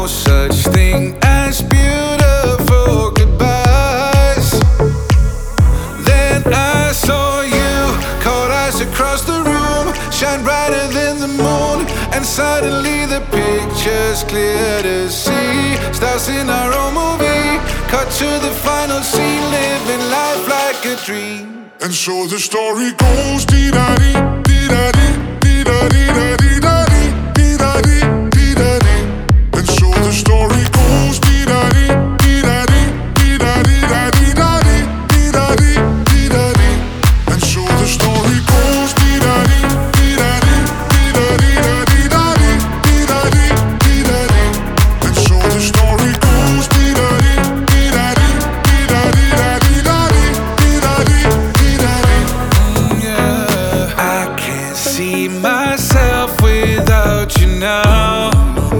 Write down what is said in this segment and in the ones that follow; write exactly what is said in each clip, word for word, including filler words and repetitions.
such thing as beautiful goodbyes. Then I saw you, cold eyes across the room, shine brighter than the moon. And suddenly the picture's clear to see. Stars in our own movie, cut to the final scene, living life like a dream. And so the story goes, dee-da-dee, dee-da-dee, dee-da-dee, dee-da-dee, dee-da-dee, dee-da-dee. And so the story goes, dee-da-dee, dee-da-dee, dee-da-dee, dee-da-dee, dee-da-dee, dee-da-dee. And so the story goes, dee-da-dee, dee-da-dee, dee-da-dee, dee-da-dee, dee-da-dee, dee-da-dee. And so the story goes, dee-da-dee, dee-da-dee, dee-da-dee, dee-da-dee, dee-da-dee, dee-da-dee. Yeah, I can't see myself without you now.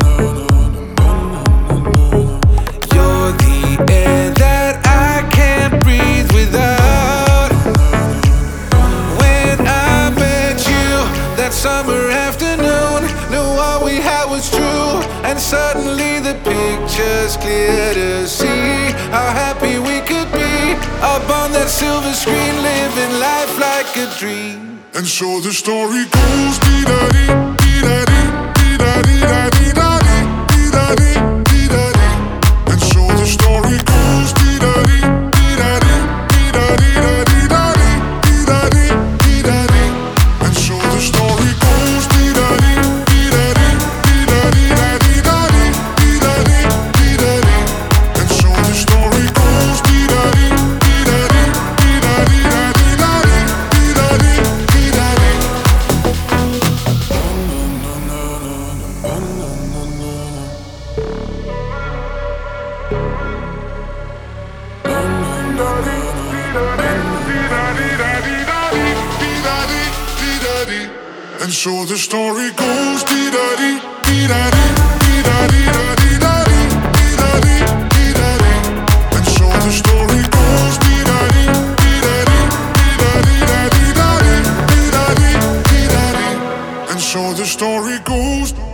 You're the air that I can't breathe without. When I met you that summer afternoon, knew what we had was true. And suddenly the picture's clear to see how happy we could be up on that silver screen, living life like a dream. And so the story goes, dee-da-dee, dee-da-dee, dee-da-dee, dee-da-dee, dee-da-dee, dee-da-dee. And so the story goes, dee-da-dee, dee-da-dee, dee-da-dee, dee-da-dee, dee-da-dee, dee-da-dee. And so the story goes, dee-da-dee, dee-da-dee, dee-da-dee, dee-da-dee, dee-da-dee, dee-da-dee. And so the story goes, dee-da-dee, dee-da-dee, dee-da-dee, dee-da-dee, dee-da-dee, dee-da-dee. And so the story goes, dee-da-dee, dee-da-dee, dee-da-dee, dee-da-dee, dee-da-dee, dee-da-dee. And so the story goes, dee-da-dee, dee-da-dee, dee-da-dee, dee-da-dee, dee-da-dee, dee-da-dee. And so the story goes.